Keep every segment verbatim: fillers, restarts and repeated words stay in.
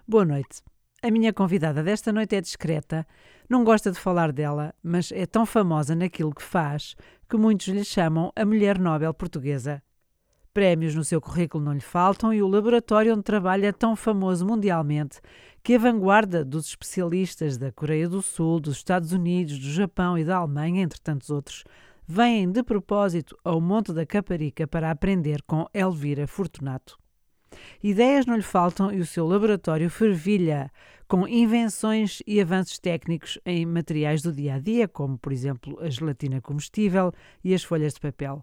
Boa noite. A minha convidada desta noite é discreta, não gosta de falar dela, mas é tão famosa naquilo que faz que muitos lhe chamam a Mulher Nobel Portuguesa. Prémios no seu currículo não lhe faltam e o laboratório onde trabalha é tão famoso mundialmente que a vanguarda dos especialistas da Coreia do Sul, dos Estados Unidos, do Japão e da Alemanha, entre tantos outros, vêm de propósito ao Monte da Caparica para aprender com Elvira Fortunato. Ideias não lhe faltam e o seu laboratório fervilha com invenções e avanços técnicos em materiais do dia-a-dia, como, por exemplo, a gelatina comestível e as folhas de papel.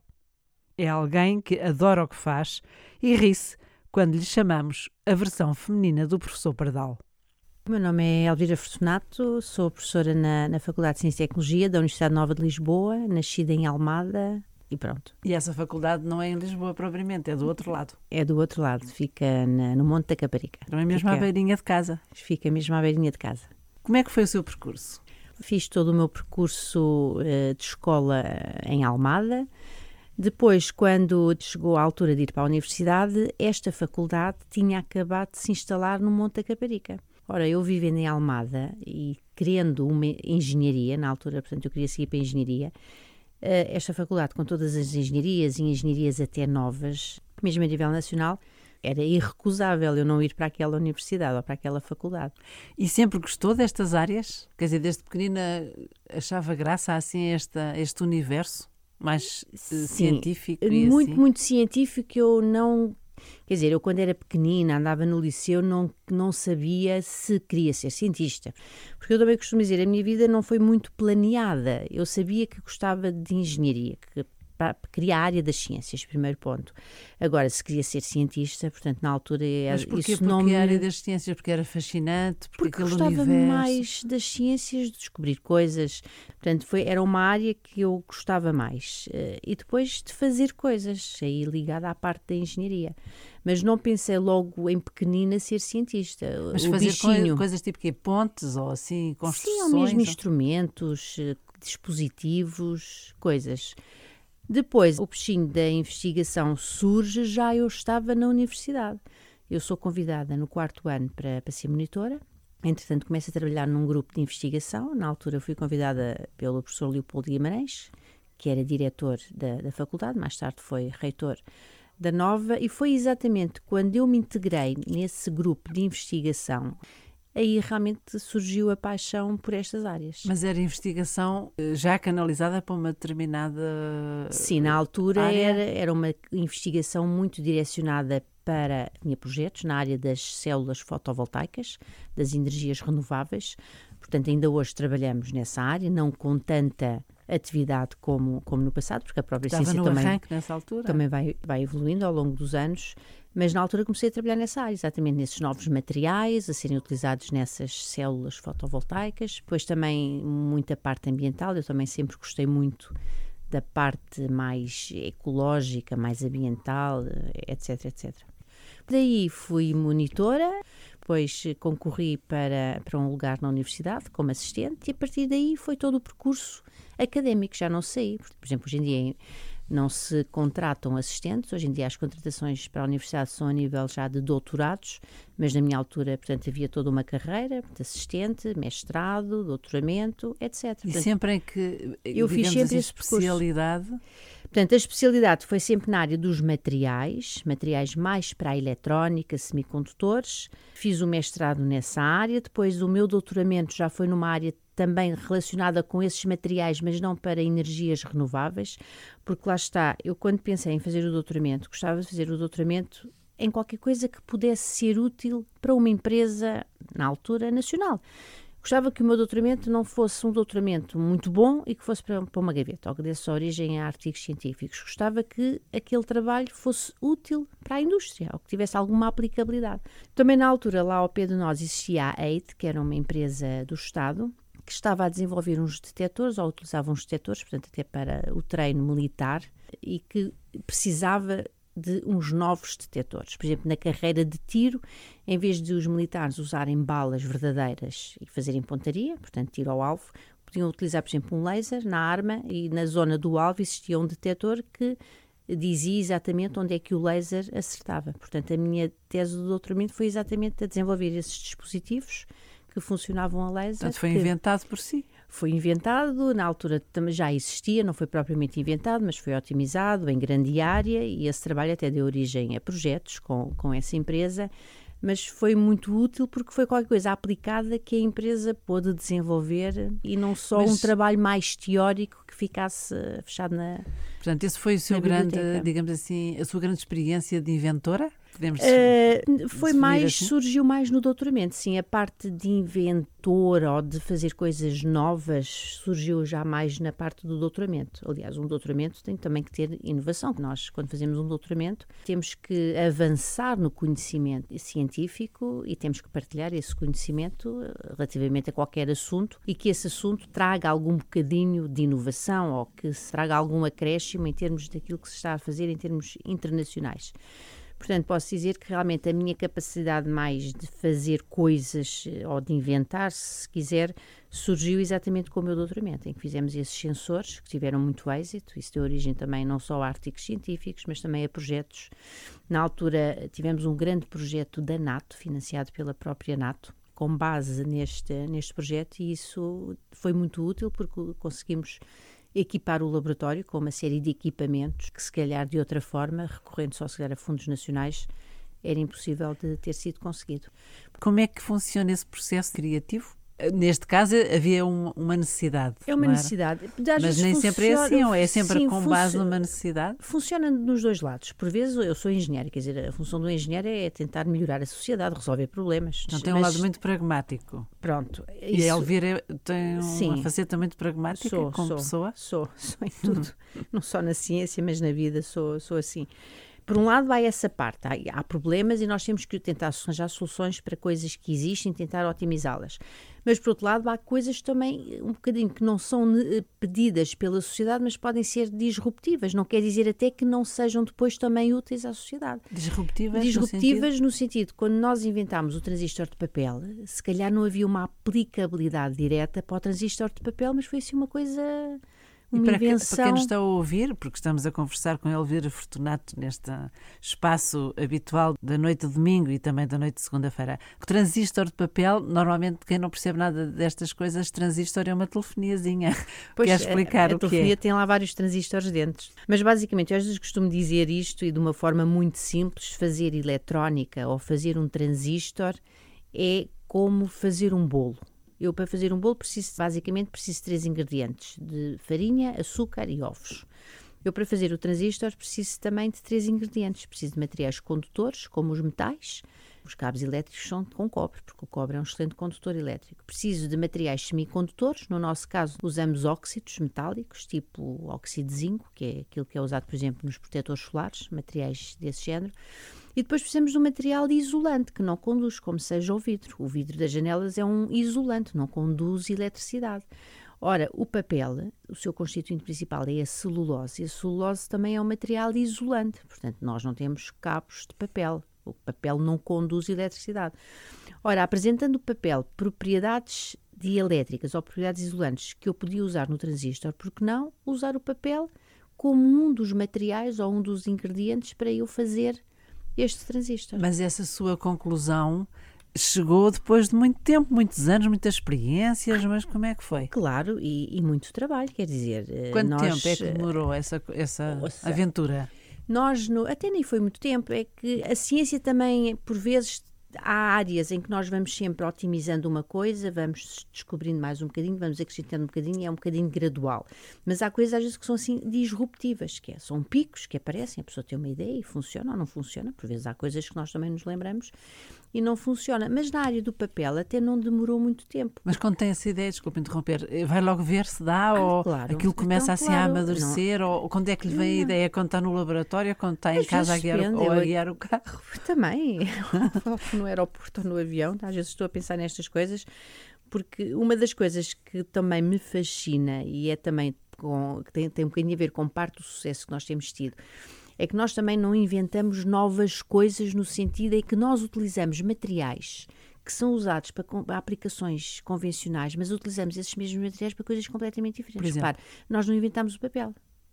É alguém que adora o que faz e ri-se quando lhe chamamos a versão feminina do professor Pardal. O meu nome é Elvira Fortunato, sou professora na, na Faculdade de Ciência e Tecnologia da Universidade Nova de Lisboa, nascida em Almada e pronto. E essa faculdade não é em Lisboa propriamente, é do outro lado. É do outro lado, fica na, no Monte da Caparica. Não é mesmo fica, à beirinha de casa? Fica mesmo à beirinha de casa. Como é que foi o seu percurso? Fiz todo o meu percurso uh, de escola em Almada. Depois, quando chegou a altura de ir para a universidade, esta faculdade tinha acabado de se instalar no Monte da Caparica. Ora, eu vivendo em Almada e querendo uma engenharia, na altura, portanto, eu queria seguir para a engenharia, esta faculdade, com todas as engenharias e engenharias até novas, mesmo a nível nacional, era irrecusável eu não ir para aquela universidade ou para aquela faculdade. E sempre gostou destas áreas? Quer dizer, desde pequenina achava graça assim a esta, este universo mais Sim, científico? E muito, assim? muito científico. Eu não... Quer dizer, eu quando era pequenina, andava no liceu, não, não sabia se queria ser cientista. Porque eu também costumo dizer, a minha vida não foi muito planeada. Eu sabia que gostava de engenharia, que queria a área das ciências, primeiro ponto. Agora, se queria ser cientista, portanto, na altura... Mas porquê, isso porquê não me... a área das ciências? Porque era fascinante? Porque, porque aquele gostava universo... mais das ciências, de descobrir coisas. Portanto, foi, era uma área que eu gostava mais. Uh, e depois de fazer coisas, aí ligada à parte da engenharia. Mas não pensei logo em pequenina ser cientista. Mas o fazer bichinho. coisas tipo que pontes ou assim, construções? Sim, ou mesmo ou... instrumentos, dispositivos, coisas. Depois, o bichinho da investigação surge, já eu estava na universidade. Eu sou convidada no quarto ano para, para ser monitora. Entretanto, começo a trabalhar num grupo de investigação. Na altura fui convidada pelo professor Leopoldo Guimarães, que era diretor da, da faculdade, mais tarde foi reitor da Nova, e foi exatamente quando eu me integrei nesse grupo de investigação, aí realmente surgiu a paixão por estas áreas. Mas era investigação já canalizada para uma determinada Sim, na altura área? Era, era uma investigação muito direcionada para, tinha projetos na área das células fotovoltaicas, das energias renováveis, portanto ainda hoje trabalhamos nessa área, não com tanta atividade como, como no passado, porque a própria Estava ciência no também, arranque nessa altura? também vai, vai evoluindo ao longo dos anos, mas na altura comecei a trabalhar nessa área, exatamente nesses novos materiais a serem utilizados nessas células fotovoltaicas, depois também muita parte ambiental, eu também sempre gostei muito da parte mais ecológica, mais ambiental, etc, etcétera. Daí fui monitora, depois concorri para, para um lugar na universidade como assistente e a partir daí foi todo o percurso académico, já não sei. Por exemplo, hoje em dia não se contratam assistentes, hoje em dia as contratações para a universidade são a nível já de doutorados, mas na minha altura, portanto, havia toda uma carreira de assistente, mestrado, doutoramento, etcétera. E Portanto, sempre em que, eu fiz sempre assim, esse percurso. especialidade? Portanto, a especialidade foi sempre na área dos materiais, materiais mais para a eletrónica, semicondutores. Fiz o mestrado nessa área, depois o meu doutoramento já foi numa área também relacionada com esses materiais, mas não para energias renováveis, porque lá está, eu quando pensei em fazer o doutoramento, gostava de fazer o doutoramento em qualquer coisa que pudesse ser útil para uma empresa, na altura, nacional. Gostava que o meu doutoramento não fosse um doutoramento muito bom e que fosse para, para uma gaveta, ou que desse origem a artigos científicos. Gostava que aquele trabalho fosse útil para a indústria, ou que tivesse alguma aplicabilidade. Também na altura, lá ao pé de nós, existia a E I T, que era uma empresa do Estado, que estava a desenvolver uns detectores, ou utilizava uns detectores, portanto até para o treino militar, e que precisava de uns novos detectores. Por exemplo, na carreira de tiro, em vez de os militares usarem balas verdadeiras e fazerem pontaria, portanto tiro ao alvo, podiam utilizar, por exemplo, um laser na arma e na zona do alvo existia um detector que dizia exatamente onde é que o laser acertava. Portanto, a minha tese do doutoramento foi exatamente a desenvolver esses dispositivos que funcionavam a laser. Portanto, foi que inventado por si. Foi inventado, na altura também já existia, não foi propriamente inventado, mas foi otimizado em grande área, e esse trabalho até deu origem a projetos com, com essa empresa, mas foi muito útil porque foi qualquer coisa aplicada que a empresa pôde desenvolver e não só mas, um trabalho mais teórico que ficasse fechado na Portanto, esse foi o seu grande, digamos assim, a sua grande experiência de inventora? Podemos uh, foi mais, assim? surgiu mais no doutoramento, sim, a parte de inventor ou de fazer coisas novas surgiu já mais na parte do doutoramento. Aliás, um doutoramento tem também que ter inovação. Nós, quando fazemos um doutoramento, temos que avançar no conhecimento científico e temos que partilhar esse conhecimento relativamente a qualquer assunto e que esse assunto traga algum bocadinho de inovação ou que se traga algum acréscimo em termos daquilo que se está a fazer em termos internacionais. Portanto, posso dizer que realmente a minha capacidade mais de fazer coisas ou de inventar, se quiser, surgiu exatamente com o meu doutoramento, em que fizemos esses sensores que tiveram muito êxito. Isso deu origem também não só a artigos científicos, mas também a projetos. Na altura tivemos um grande projeto da NATO, financiado pela própria NATO, com base neste, neste projeto, e isso foi muito útil porque conseguimos equipar o laboratório com uma série de equipamentos que, se calhar, de outra forma, recorrendo só se calhar a fundos nacionais, era impossível de ter sido conseguido. Como é que funciona esse processo criativo? Neste caso, havia uma, uma necessidade. É uma necessidade. Às Mas nem sempre é assim, ou é sempre sim, com base numa necessidade? Funciona nos dois lados. Por vezes, eu sou engenheiro, quer dizer, a função do engenheiro é tentar melhorar a sociedade, resolver problemas. Então tem um mas, lado muito pragmático. Pronto. Isso, e a Elvira tem sim, uma faceta muito pragmática sou, como sou, pessoa? Sou, sou em tudo. Não só na ciência, mas na vida sou, sou assim. Por um lado, há essa parte, há, há problemas e nós temos que tentar arranjar soluções para coisas que existem, tentar otimizá-las. Mas, por outro lado, há coisas também, um bocadinho, que não são pedidas pela sociedade, mas podem ser disruptivas. Não quer dizer até que não sejam depois também úteis à sociedade. Disruptivas? Disruptivas no no sentido, quando nós inventámos o transistor de papel, se calhar não havia uma aplicabilidade direta para o transistor de papel, mas foi assim uma coisa... E para, que, para quem nos está a ouvir, porque estamos a conversar com Elvira Fortunato neste espaço habitual da noite de domingo e também da noite de segunda-feira. O transistor de papel, normalmente quem não percebe nada destas coisas, transistor é uma telefoniazinha. Pois, quer explicar a, a o que é? A telefonia tem lá vários transistores dentro. Mas basicamente, eu às vezes costumo dizer isto e de uma forma muito simples, fazer eletrónica ou fazer um transistor é como fazer um bolo. Eu, para fazer um bolo, preciso, basicamente, preciso de três ingredientes, de farinha, açúcar e ovos. Eu, para fazer o transistor, preciso também de três ingredientes. Preciso de materiais condutores, como os metais. Os cabos elétricos são com cobre, porque o cobre é um excelente condutor elétrico. Preciso de materiais semicondutores. No nosso caso, usamos óxidos metálicos, tipo óxido de zinco, que é aquilo que é usado, por exemplo, nos protetores solares, materiais desse género. E depois precisamos de um material isolante, que não conduz, como seja o vidro. O vidro das janelas é um isolante, não conduz eletricidade. Ora, o papel, o seu constituinte principal é a celulose, e a celulose também é um material isolante, portanto nós não temos cabos de papel, o papel não conduz eletricidade. Ora, apresentando o papel propriedades dielétricas ou propriedades isolantes que eu podia usar no transistor, por que não usar o papel como um dos materiais ou um dos ingredientes para eu fazer este transistor? Mas essa sua conclusão chegou depois de muito tempo, muitos anos, muitas experiências, mas como é que foi? Claro, e, e muito trabalho, quer dizer... Quanto nós, tempo é que demorou essa, essa ouça, aventura? Nós, no, até nem foi muito tempo, é que a ciência também, por vezes, há áreas em que nós vamos sempre otimizando uma coisa, vamos descobrindo mais um bocadinho, vamos acrescentando um bocadinho, e é um bocadinho gradual. Mas há coisas às vezes que são assim disruptivas, que é, são picos que aparecem, a pessoa tem uma ideia e funciona ou não funciona. Por vezes há coisas que nós também nos lembramos e não funciona. Mas na área do papel até não demorou muito tempo. Mas quando tem essa ideia, desculpe interromper, vai logo ver se dá ah, ou claro. aquilo começa então, assim claro, a amadurecer não. Ou quando é que lhe vem não. a ideia? Quando está no laboratório, quando está em casa a guiar, ou a guiar o carro? Também, no aeroporto ou no avião, às vezes estou a pensar nestas coisas, porque uma das coisas que também me fascina e é também com, que tem, tem um bocadinho a ver com parte do sucesso que nós temos tido, é que nós também não inventamos novas coisas no sentido em que nós utilizamos materiais que são usados para, para aplicações convencionais, mas utilizamos esses mesmos materiais para coisas completamente diferentes. Repare, nós não inventamos o papel.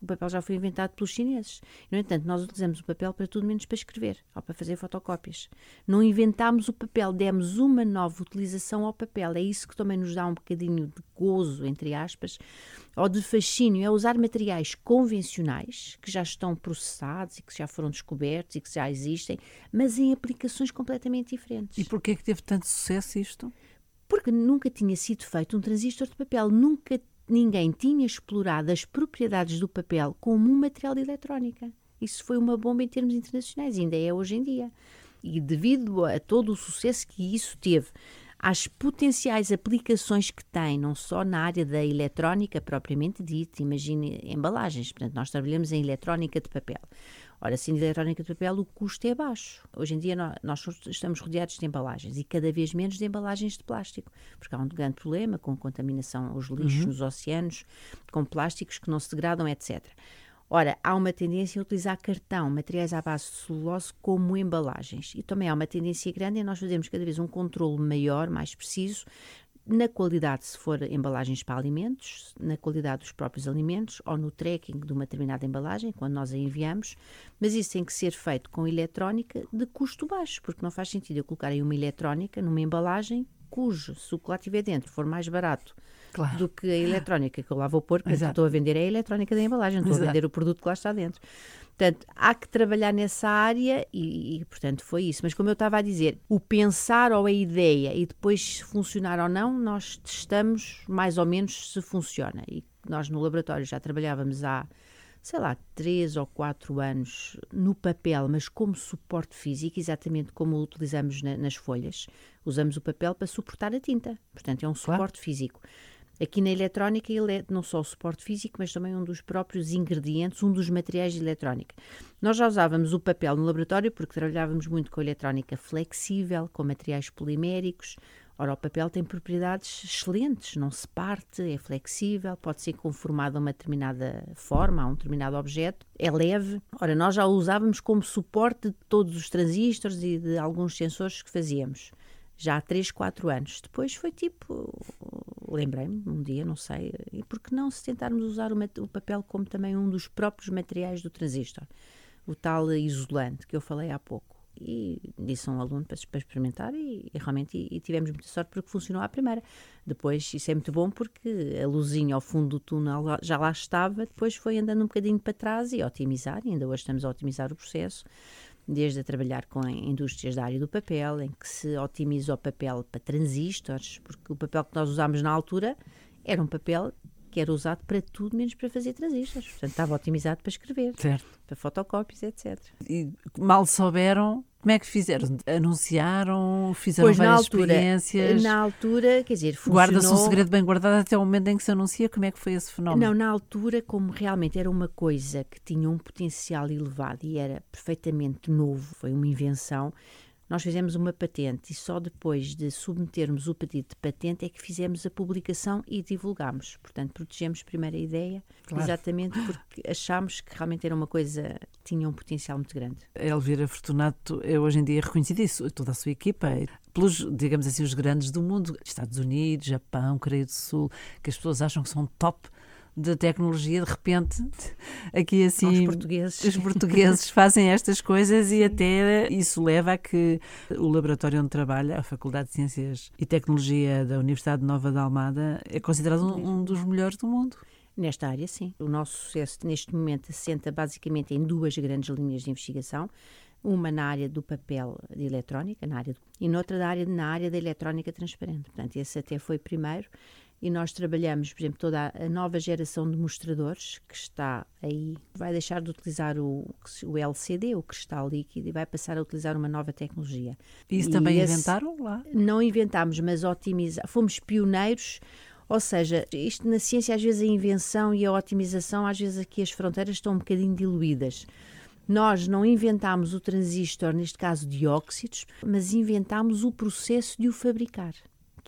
O papel já foi inventado pelos chineses. No entanto, nós utilizamos o papel para tudo menos para escrever ou para fazer fotocópias. Não inventámos o papel, demos uma nova utilização ao papel. É isso que também nos dá um bocadinho de gozo, entre aspas, ou de fascínio, é usar materiais convencionais que já estão processados e que já foram descobertos e que já existem, mas em aplicações completamente diferentes. E porquê é que teve tanto sucesso isto? Porque nunca tinha sido feito um transistor de papel, nunca ninguém tinha explorado as propriedades do papel como um material de eletrónica. Isso foi uma bomba em termos internacionais, ainda é hoje em dia. E devido a todo o sucesso que isso teve, às potenciais aplicações que tem, não só na área da eletrónica propriamente dita, imagine embalagens, portanto nós trabalhamos em eletrónica de papel. Ora, se em eletrónica de papel o custo é baixo. Hoje em dia nós estamos rodeados de embalagens e cada vez menos de embalagens de plástico, porque há um grande problema com contaminação aos lixos, uhum. nos oceanos, com plásticos que não se degradam, etcétera. Ora, há uma tendência a utilizar cartão, materiais à base de celulose como embalagens. E também há uma tendência grande em nós fazermos cada vez um controle maior, mais preciso, na qualidade, se for embalagens para alimentos, na qualidade dos próprios alimentos ou no tracking de uma determinada embalagem, quando nós a enviamos, mas isso tem que ser feito com eletrónica de custo baixo, porque não faz sentido eu colocar aí uma eletrónica numa embalagem cujo, se o que lá estiver dentro for mais barato claro. do que a eletrónica que eu lá vou pôr, porque estou a vender é a eletrónica da embalagem, não estou Exato. a vender o produto que lá está dentro. Portanto, há que trabalhar nessa área e, e, portanto, foi isso. Mas como eu estava a dizer, o pensar ou a ideia e depois se funcionar ou não, nós testamos mais ou menos se funciona. E nós no laboratório já trabalhávamos há, sei lá, três ou quatro anos no papel, mas como suporte físico, exatamente como o utilizamos na, nas folhas. Usamos o papel para suportar a tinta. Portanto, é um suporte claro. físico. Aqui na eletrónica ele é não só o suporte físico, mas também um dos próprios ingredientes, um dos materiais de eletrónica. Nós já usávamos o papel no laboratório porque trabalhávamos muito com a eletrónica flexível, com materiais poliméricos. Ora, o papel tem propriedades excelentes, não se parte, é flexível, pode ser conformado a uma determinada forma, a um determinado objeto, é leve. Ora, nós já o usávamos como suporte de todos os transistores e de alguns sensores que fazíamos. Já há três, quatro anos. Depois foi tipo, lembrei-me, um dia, não sei, e por que não se tentarmos usar o, o papel como também um dos próprios materiais do transistor, o tal isolante que eu falei há pouco. E disse a um aluno para, para experimentar e, e realmente e, e tivemos muita sorte porque funcionou à primeira. Depois isso é muito bom porque a luzinha ao fundo do túnel já lá estava, depois foi andando um bocadinho para trás e otimizar, e ainda hoje estamos a otimizar o processo, desde a trabalhar com indústrias da área do papel, em que se otimiza o papel para transistores, porque o papel que nós usámos na altura era um papel que era usado para tudo menos para fazer transistores. Portanto, estava otimizado para escrever, certo. para fotocópias, etcétera. E mal souberam, como é que fizeram? Anunciaram? Fizeram pois, várias na altura, experiências? Na altura, quer dizer, funcionou... Guarda-se um segredo bem guardado até o momento em que se anuncia. Como é que foi esse fenómeno? Não, na altura, como realmente era uma coisa que tinha um potencial elevado e era perfeitamente novo, foi uma invenção, nós fizemos uma patente e só depois de submetermos o pedido de patente é que fizemos a publicação e divulgámos. Portanto, protegemos primeiro a ideia, claro. exatamente porque achámos que realmente era uma coisa que tinha um potencial muito grande. A Elvira Fortunato é hoje em dia reconhecida, e toda a sua equipa, pelos, digamos assim, os grandes do mundo, Estados Unidos, Japão, Coreia do Sul, que as pessoas acham que são top de tecnologia, de repente, aqui assim, os portugueses, os portugueses fazem estas coisas. Sim. E até isso leva a que o laboratório onde trabalha, a Faculdade de Ciências e Tecnologia da Universidade de Nova de Almada, é considerado um, um dos melhores do mundo. Nesta área, sim. O nosso sucesso neste momento assenta basicamente em duas grandes linhas de investigação. Uma na área do papel de eletrónica, na área do... e noutra na área, na área da eletrónica transparente. Portanto, esse até foi primeiro. E nós trabalhamos, por exemplo, toda a nova geração de mostradores que está aí, vai deixar de utilizar o, o L C D, o cristal líquido, e vai passar a utilizar uma nova tecnologia. Isso e também esse, inventaram lá? Não inventámos, mas otimizar. Fomos pioneiros, ou seja, isto na ciência às vezes a invenção e a otimização, às vezes aqui as fronteiras estão um bocadinho diluídas. Nós não inventámos o transistor, neste caso de óxidos, mas inventámos o processo de o fabricar,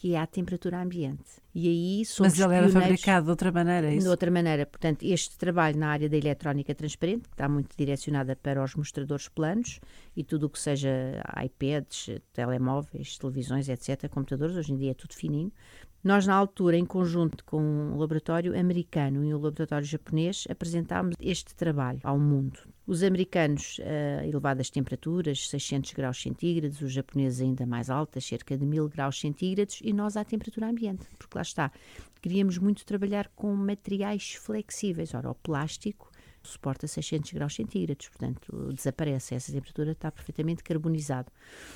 que é à temperatura ambiente. E aí somos Mas ele era pioneiros fabricado de outra maneira, é isso? de outra maneira. Portanto, este trabalho na área da eletrónica transparente, que está muito direcionada para os mostradores planos e tudo o que seja iPads, telemóveis, televisões, etcétera, computadores, hoje em dia é tudo fininho. Nós, na altura, em conjunto com o laboratório americano e o laboratório japonês, apresentámos este trabalho ao mundo. Os americanos a elevadas temperaturas, seiscentos graus centígrados, os japoneses ainda mais altas, cerca de mil graus centígrados, e nós à temperatura ambiente, porque lá está. Queríamos muito trabalhar com materiais flexíveis. Ora, o plástico suporta seiscentos graus centígrados, portanto, desaparece. Essa temperatura está perfeitamente carbonizado.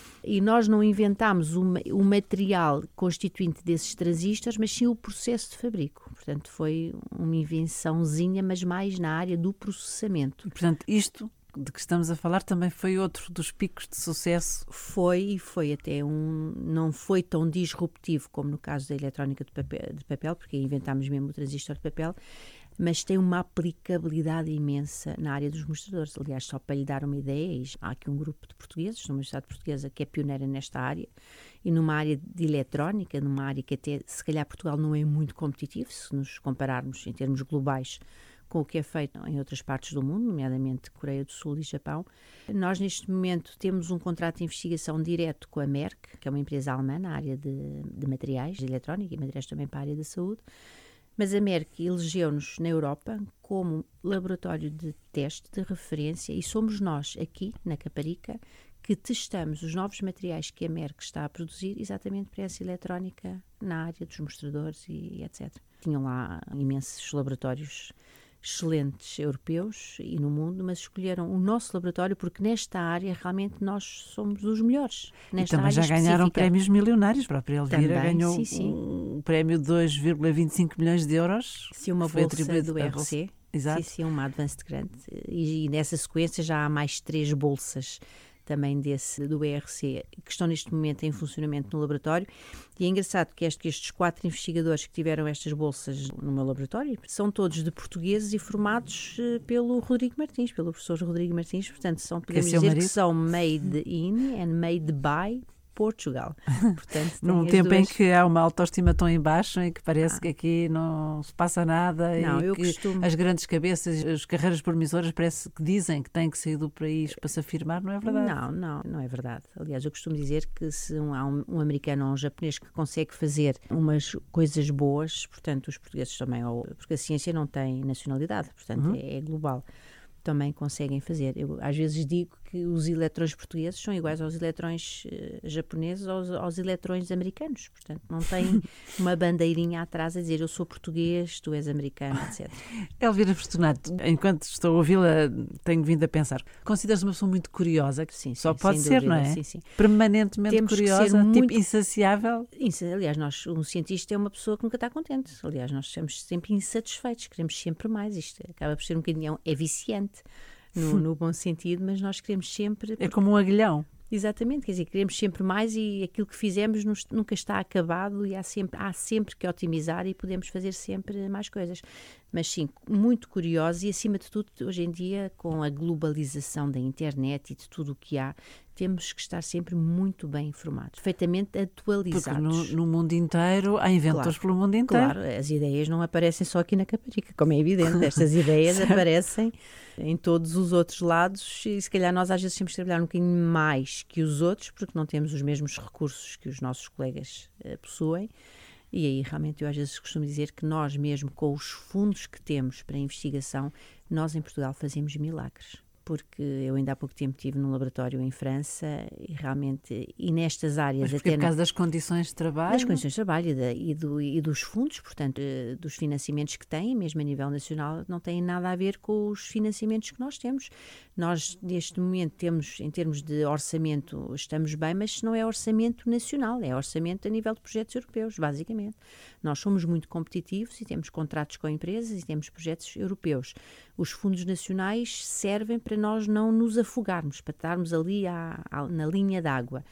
E nós não inventámos o, o material constituinte desses transistores, mas sim o processo de fabrico. Portanto, foi uma invençãozinha, mas mais na área do processamento. E, portanto, isto de que estamos a falar também foi outro dos picos de sucesso. Foi, e foi até um... não foi tão disruptivo como no caso da eletrónica de papel, de papel porque inventámos mesmo o transistor de papel, mas tem uma aplicabilidade imensa na área dos mostradores. Aliás, só para lhe dar uma ideia, há aqui um grupo de portugueses, numa universidade portuguesa, que é pioneira nesta área, e numa área de eletrónica, numa área que até, se calhar, Portugal não é muito competitivo, se nos compararmos em termos globais com o que é feito em outras partes do mundo, nomeadamente Coreia do Sul e Japão. Nós, neste momento, temos um contrato de investigação direto com a Merck, que é uma empresa alemã na área de, de materiais, de eletrónica e materiais também para a área da saúde. Mas a Merck elegeu-nos na Europa como laboratório de teste de referência e somos nós, aqui na Caparica, que testamos os novos materiais que a Merck está a produzir exatamente para essa eletrónica na área dos mostradores e etcétera. Tinham lá imensos laboratórios excelentes europeus e no mundo, mas escolheram o nosso laboratório porque nesta área realmente nós somos os melhores. Nesta e também área já ganharam específica. prémios milionários. A própria Elvira Também, ganhou sim, sim. um prémio de dois vírgula vinte e cinco milhões de euros. Sim, uma Foi bolsa atribuído do à R bolsa. C. Exato. Sim, sim, uma Advanced Grant. E, e nessa sequência já há mais três bolsas também desse, do E R C, que estão neste momento em funcionamento no laboratório. E é engraçado que, este, que estes quatro investigadores que tiveram estas bolsas no meu laboratório são todos de portugueses e formados uh, pelo Rodrigo Martins, pelo professor Rodrigo Martins. Portanto, são, podemos Que é dizer marido? que são made in and made by Portugal. Portanto, Num tem as tempo duas... em que há uma autoestima tão em baixo e que parece ah. que aqui não se passa nada não, e eu que costumo... as grandes cabeças, as carreiras promissoras parece que dizem que têm que sair do país para se afirmar, não é verdade? Não, não, não é verdade. Aliás, eu costumo dizer que se um, há um, um americano ou um japonês que consegue fazer umas coisas boas, portanto os portugueses também, ou, porque a ciência não tem nacionalidade, portanto uhum. é, é global, também conseguem fazer. Eu às vezes digo que os eletrões portugueses são iguais aos eletrões uh, japoneses ou aos, aos eletrões americanos. Portanto, não tem uma bandeirinha atrás a dizer eu sou português, tu és americano, etcétera. Elvira Fortunato, enquanto estou a ouvi-la, tenho vindo a pensar. Consideras uma pessoa muito curiosa? Sim, Só sim, pode sem ser, dúvida, não é? Sim, sim. Permanentemente Temos curiosa, muito... tipo insaciável. Aliás, nós, um cientista é uma pessoa que nunca está contente. Aliás, nós somos sempre insatisfeitos, queremos sempre mais. Isto acaba por ser um bocadinho, é viciante. No, no bom sentido, mas nós queremos sempre... É como um aguilhão. Exatamente, quer dizer, queremos sempre mais e aquilo que fizemos nos, nunca está acabado e há sempre, há sempre que otimizar e podemos fazer sempre mais coisas. Mas sim, muito curiosos e acima de tudo, hoje em dia, com a globalização da internet e de tudo o que há, temos que estar sempre muito bem informados, perfeitamente atualizados. Porque no, no mundo inteiro há inventores claro, pelo mundo inteiro. Claro, as ideias não aparecem só aqui na Caparica, como é evidente, estas ideias aparecem em todos os outros lados e se calhar nós às vezes temos que trabalhar um bocadinho mais que os outros, porque não temos os mesmos recursos que os nossos colegas uh, possuem. E aí realmente eu às vezes costumo dizer que nós mesmo com os fundos que temos para investigação, nós em Portugal fazemos milagres. Porque eu ainda há pouco tempo estive num laboratório em França e realmente, e nestas áreas... Mas porque até é por causa das condições de trabalho? Das condições de trabalho e, da, e, do, e dos fundos, portanto, dos financiamentos que têm, mesmo a nível nacional, não têm nada a ver com os financiamentos que nós temos. Nós, neste momento, temos, em termos de orçamento, estamos bem, mas não é orçamento nacional, é orçamento a nível de projetos europeus, basicamente. Nós somos muito competitivos e temos contratos com empresas e temos projetos europeus. Os fundos nacionais servem para nós não nos afogarmos, para estarmos ali à, à, na linha d'água.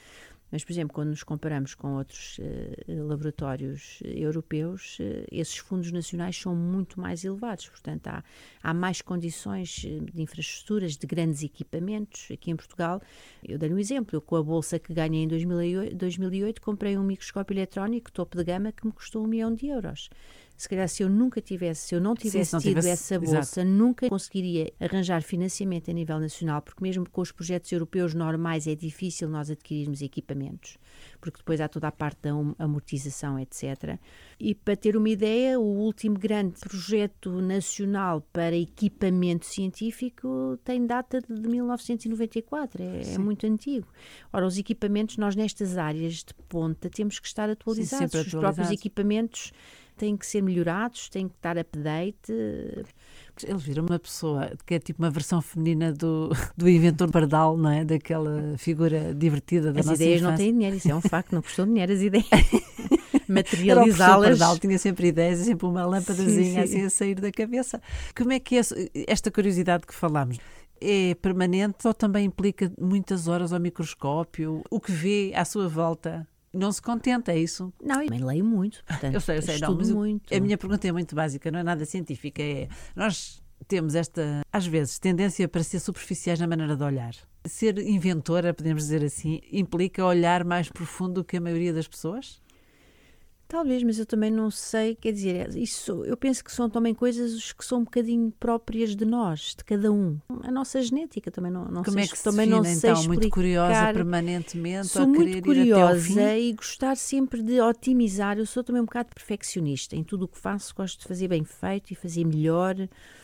Mas, por exemplo, quando nos comparamos com outros uh, laboratórios europeus, uh, esses fundos nacionais são muito mais elevados. Portanto, há, há mais condições de infraestruturas, de grandes equipamentos. Aqui em Portugal, eu dei um exemplo. Eu, com a bolsa que ganhei em dois mil e oito, dois mil e oito, comprei um microscópio eletrónico topo de gama que me custou um milhão de euros. Se calhar, se eu nunca tivesse, se eu não tivesse Sim, não tido tivesse, essa bolsa, exato. Nunca conseguiria arranjar financiamento a nível nacional, porque mesmo com os projetos europeus normais é difícil nós adquirirmos equipamentos, porque depois há toda a parte da amortização, etcétera. E para ter uma ideia, o último grande projeto nacional para equipamento científico tem data de mil novecentos e noventa e quatro, é, é muito antigo. Ora, os equipamentos, nós nestas áreas de ponta temos que estar atualizados. Sim, os atualizados. Próprios equipamentos têm que ser melhorados, têm que estar update. Eles viram uma pessoa que é tipo uma versão feminina do, do inventor Pardal, não é? Daquela figura divertida da as nossa ideias infância. Não têm dinheiro, isso é um facto, não custou dinheiro as ideias. Materializá-las. O Pardal tinha sempre ideias e sempre uma lâmpadazinha assim a sair da cabeça. Como é que é esta curiosidade que falámos? É permanente ou também implica muitas horas ao microscópio? O que vê à sua volta? Não se contenta, é isso? Não, eu também leio muito, portanto, eu sei, eu sei, não, mas muito. A minha pergunta é muito básica, não é nada científica. É, nós temos esta, às vezes, tendência para ser superficiais na maneira de olhar. Ser inventora, podemos dizer assim, implica olhar mais profundo do que a maioria das pessoas? Talvez, mas eu também não sei, quer dizer, isso, eu penso que são também coisas que são um bocadinho próprias de nós, de cada um. A nossa genética também não, não Como sei. é que se também define, não sei então, explicar. Muito curiosa permanentemente? Sou muito curiosa e gostar sempre de otimizar. Eu sou também um bocado perfeccionista em tudo o que faço, gosto de fazer bem feito e fazer melhor.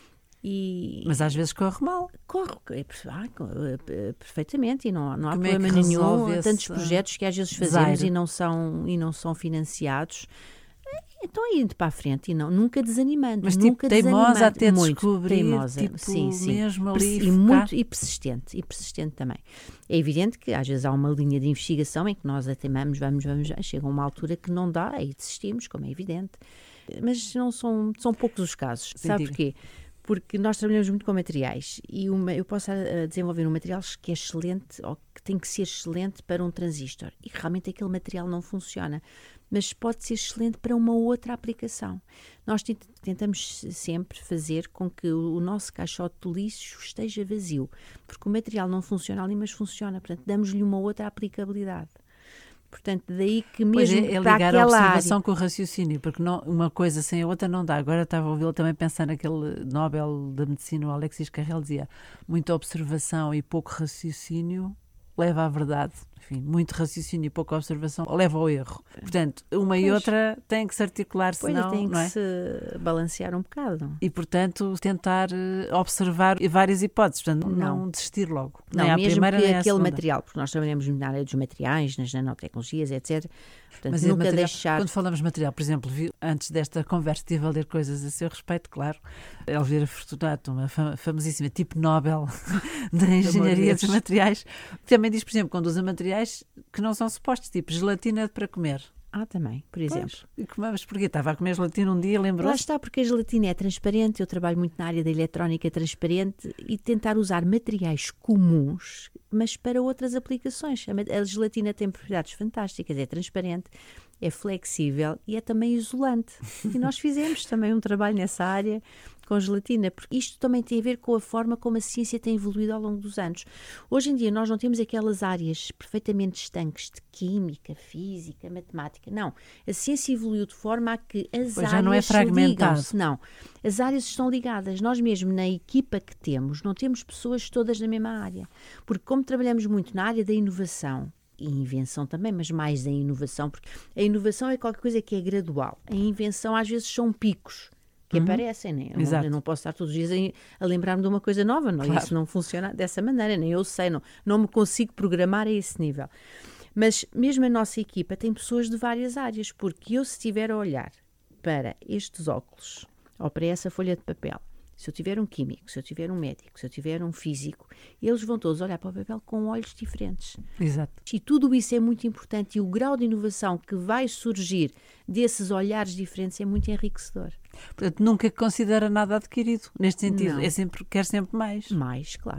E... Mas às vezes corre mal. Corre, ah, perfeitamente, e não, não há Como problema é que nenhum. Há esse... tantos projetos que às vezes fazemos Zaire. e não, são, e não são financiados. Então, indo para a frente e não, nunca desanimando. Mas nunca tipo, teimosa até muito, descobrir, teimosa, tipo, sim, sim. mesmo ali e, muito, e persistente, e persistente também. É evidente que às vezes há uma linha de investigação em que nós a teimamos, vamos, vamos, chega uma altura que não dá e desistimos, como é evidente. Mas não são, são poucos os casos. Sim, sabe diga. porquê? Porque nós trabalhamos muito com materiais e uma, eu posso uh, desenvolver um material que é excelente ou que tem que ser excelente para um transistor e realmente aquele material não funciona, mas pode ser excelente para uma outra aplicação. Nós tentamos sempre fazer com que o, o nosso caixote de lixo esteja vazio, porque o material não funciona ali, mas funciona, portanto damos-lhe uma outra aplicabilidade. Portanto, daí que mesmo pois é, é para ligar a observação área... com o raciocínio, porque não, uma coisa sem a outra não dá. Agora estava a ouvi-lo também pensar naquele Nobel da Medicina, o Alexis Carrel dizia, muita observação e pouco raciocínio leva à verdade. Enfim, muito raciocínio e pouca observação leva ao erro. Portanto, uma pois. E outra têm que se articular, pois, senão, tem que não é? se balancear um bocado. E, portanto, tentar observar várias hipóteses, portanto, não, não desistir logo. Não, nem à mesmo primeira, que nem à aquele segunda. material, porque nós trabalhamos na área dos materiais, nas nanotecnologias, etcétera. Portanto, mas nunca material, deixar... Quando falamos de material, por exemplo, vi, antes desta conversa estive a ler coisas a seu respeito, claro, Elvira Fortunato, uma fam- famosíssima tipo Nobel da Engenharia dos Materiais, também diz, por exemplo, quando usa materiais que não são supostos, tipo gelatina para comer. Ah, também, por exemplo. Pois, e comemos porque estava a comer gelatina um dia, lembrou-se? Lá está, porque a gelatina é transparente, eu trabalho muito na área da eletrónica transparente e tentar usar materiais comuns, mas para outras aplicações. A, a gelatina tem propriedades fantásticas, é transparente, é flexível e é também isolante. E nós fizemos também um trabalho nessa área com gelatina, porque isto também tem a ver com a forma como a ciência tem evoluído ao longo dos anos. Hoje em dia nós não temos aquelas áreas perfeitamente estanques de química, física, matemática. Não. A ciência evoluiu de forma a que as pois áreas já não é fragmentado. ligam-se. Não. As áreas estão ligadas. Nós mesmo na equipa que temos, não temos pessoas todas na mesma área. Porque como trabalhamos muito na área da inovação, e invenção também, mas mais da inovação, porque a inovação é qualquer coisa que é gradual. A invenção às vezes são picos que uhum. aparecem, né? Eu, não, eu não posso estar todos os dias a, a lembrar-me de uma coisa nova, não? Claro. Isso não funciona dessa maneira, nem eu sei, não, não me consigo programar a esse nível. Mas mesmo a nossa equipa tem pessoas de várias áreas, porque eu se estiver a olhar para estes óculos ou para essa folha de papel, se eu tiver um químico, se eu tiver um médico, se eu tiver um físico, eles vão todos olhar para o papel com olhos diferentes. Exato. E tudo isso é muito importante e o grau de inovação que vai surgir desses olhares diferentes é muito enriquecedor. Portanto, nunca considera nada adquirido, neste sentido. Não. É sempre, quer sempre mais. Mais, claro.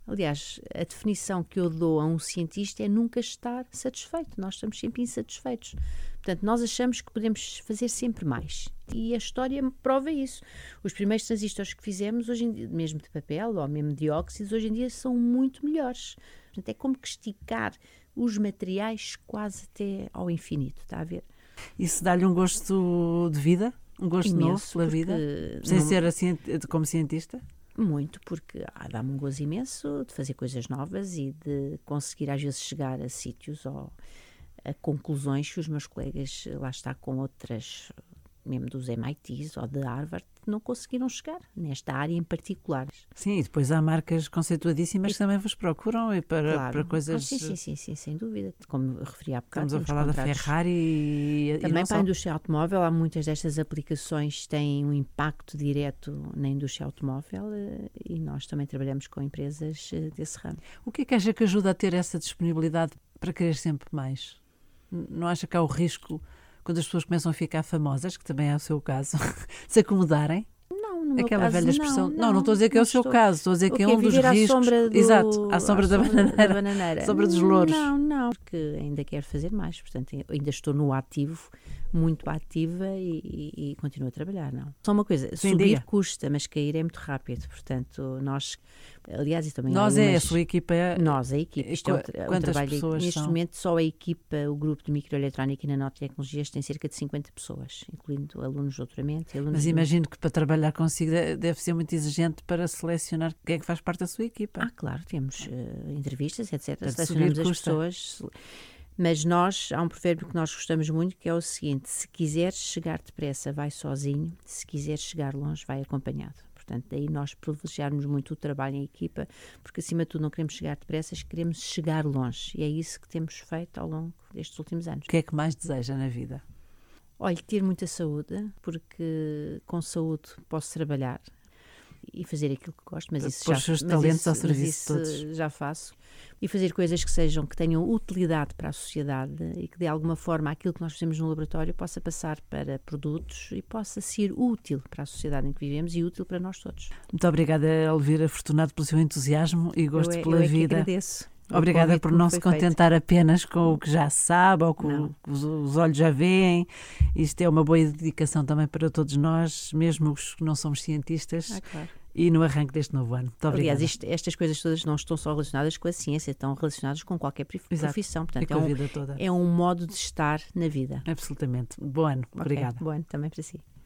Aliás, a definição que eu dou a um cientista é nunca estar satisfeito. Nós estamos sempre insatisfeitos. Portanto, nós achamos que podemos fazer sempre mais. E a história prova isso. Os primeiros transistores que fizemos, hoje em dia, mesmo de papel ou mesmo de óxidos, hoje em dia são muito melhores. Portanto, é como que esticar os materiais quase até ao infinito, está a ver? Isso dá-lhe um gosto de vida? Um gosto Imenso, novo pela vida? Sem não... ser assim, como cientista? Muito, porque ah, dá-me um gozo imenso de fazer coisas novas e de conseguir às vezes chegar a sítios ou a conclusões que os meus colegas, lá está, com outras, mesmo dos M I Ts ou de Harvard, não conseguiram chegar nesta área em particular. Sim, e depois há marcas conceituadíssimas e... que também vos procuram e para, claro. para coisas... Ah, sim, sim, sim, sim, sem dúvida. Como referi há bocado. Estamos a falar contratos. Da Ferrari e... Também e para só. a indústria automóvel, há muitas destas aplicações que têm um impacto direto na indústria automóvel e nós também trabalhamos com empresas desse ramo. O que é que acha que ajuda a ter essa disponibilidade para querer sempre mais? Não acha que há o risco, quando as pessoas começam a ficar famosas, que também é o seu caso, se acomodarem? Não, no meu Aquela caso, velha expressão. Não, não, não estou a dizer que é o seu estou... caso, estou a dizer que é um dos à riscos. Sombra do... Exato, à sombra, à da, sombra bananeira, da bananeira. Sombra dos louros. Não, não, porque ainda quero fazer mais, portanto, ainda estou no ativo, muito ativa e, e, e continuo a trabalhar, não. Só uma coisa, Sim, subir diga. Custa, mas cair é muito rápido, portanto, nós, aliás, e também nós algumas... é a sua equipa. É... Nós, a equipa, isto é um, tra- um trabalho, neste são? momento só a equipa, o grupo de microeletrónica e nanotecnologias tem cerca de cinquenta pessoas, incluindo alunos de doutoramento e alunos Mas de... imagino que para trabalhar consigo deve ser muito exigente para selecionar quem é que faz parte da sua equipa. Ah, claro, temos uh, entrevistas, etcétera. Portanto, Selecionamos as custa. pessoas, mas nós, há um provérbio que nós gostamos muito, que é o seguinte: se quiseres chegar depressa, vai sozinho, se quiseres chegar longe, vai acompanhado. Portanto, daí nós privilegiarmos muito o trabalho em equipa, porque acima de tudo não queremos chegar depressa, queremos chegar longe. E é isso que temos feito ao longo destes últimos anos. O que é que mais deseja na vida? Olha, ter muita saúde, porque com saúde posso trabalhar e fazer aquilo que gosto, mas isso, Pôr já, os seus mas talentos isso, ao serviço mas de isso todos. já faço. E fazer coisas que sejam, que tenham utilidade para a sociedade e que de alguma forma aquilo que nós fazemos no laboratório possa passar para produtos e possa ser útil para a sociedade em que vivemos e útil para nós todos. Muito obrigada, Elvira Fortunato, pelo seu entusiasmo e gosto eu é, pela eu é vida. Que agradeço. Obrigada por não se contentar feito. apenas com o que já sabe ou com o que os, os olhos já veem. Isto é uma boa dedicação também para todos nós, mesmo os que não somos cientistas. Ah, claro. E no arranque deste novo ano. Muito obrigada. Aliás, isto, estas coisas todas não estão só relacionadas com a ciência, estão relacionadas com qualquer profissão. Exato. Portanto, e com é, um, a vida toda. é um modo de estar na vida. Absolutamente. Bom ano. Okay. Obrigada. Bom ano também para si.